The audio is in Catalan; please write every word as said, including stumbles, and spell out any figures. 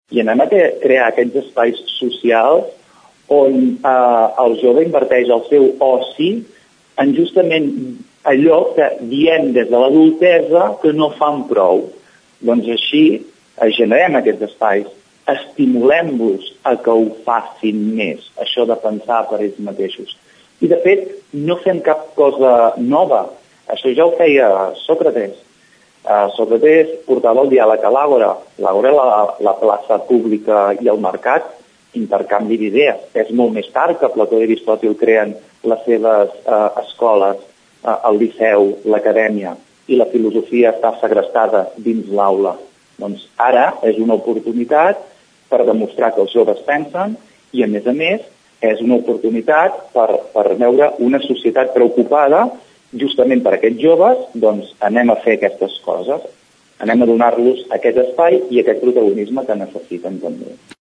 I anem a crear aquests espais socials on eh, el jove inverteix el seu oci en justament allò que diem des de l'adultesa que no fan prou. Doncs així generem aquests espais, estimulem-los a que ho facin més, això de pensar per ells mateixos. I de fet, no fem cap cosa nova, això ja ho feia Sòcrates. Uh, Sòcrates portava el diàleg a l'àgora, l'àgora la, la plaça pública i el mercat, intercanvi d'idees. És molt més tard que Plató i Aristòtil creen les seves uh, escoles, uh, el liceu, l'acadèmia, i la filosofia està segrestada dins l'aula. Doncs ara és una oportunitat per demostrar que els joves pensen i, a més a més, és una oportunitat per, per veure una societat preocupada justament per aquests joves, doncs anem a fer aquestes coses, anem a donar-los aquest espai i aquest protagonisme que necessiten també.